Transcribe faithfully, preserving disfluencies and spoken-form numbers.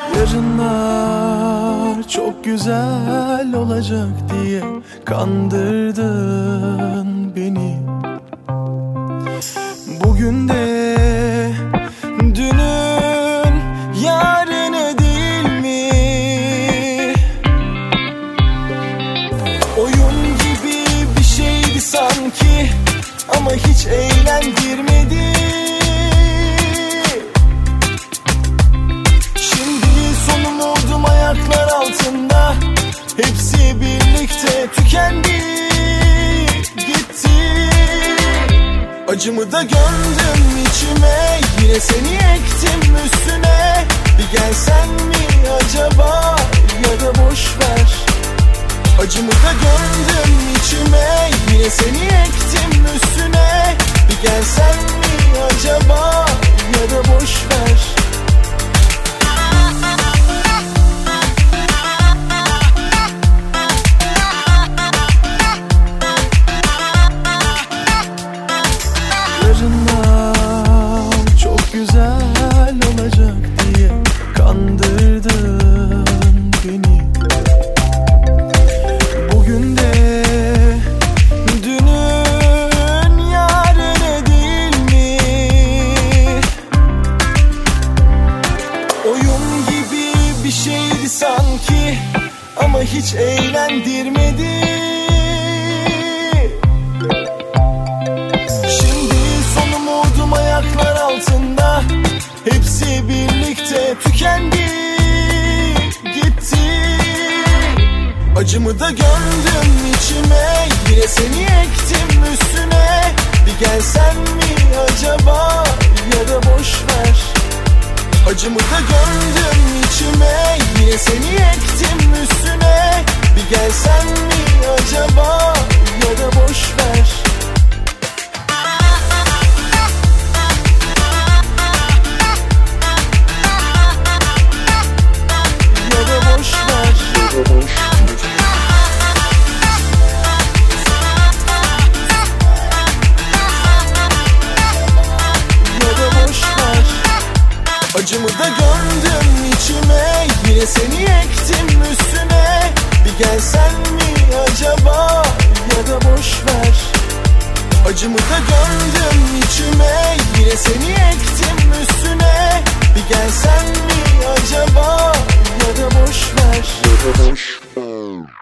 Yarınlar çok güzel olacak diye kandırdın beni. Bugün de dünün yarını değil mi? Oyun gibi bir şeydi sanki ama hiç eğlendirmedi. Ayaklar altında hepsi birlikte tükendi, gitti. Acımı da gömdüm içime, yine seni ektim üstüne. Bir gelsen mi acaba, ya da boş ver. Acımı da gömdüm içime, yine seni ektim üstüne. Bir gelsen mi acaba, ya da boş ver. Çok güzel olacak diye kandırdın beni. Bugün de dünün yarını değil mi? Oyun gibi bir şeydi sanki ama hiç eğlendirmedi. Ayaklar altında hepsi birlikte tükendi, gitti. Acımı da gömdüm içime, yine seni ektim üstüne. Bir gelsen mi acaba, ya da boş ver. Acımı da gömdüm içime, yine seni ektim üstüne. Bir gelsen mi acaba, ya da boş ver. Acımı da gömdüm içime, yine seni ektim üstüne. Bir gelsen mi acaba, ya da boş ver. Acımı da gömdüm içime, yine seni ektim üstüne. Bir gelsen mi acaba, ya da boş ver. Ya da boş ver.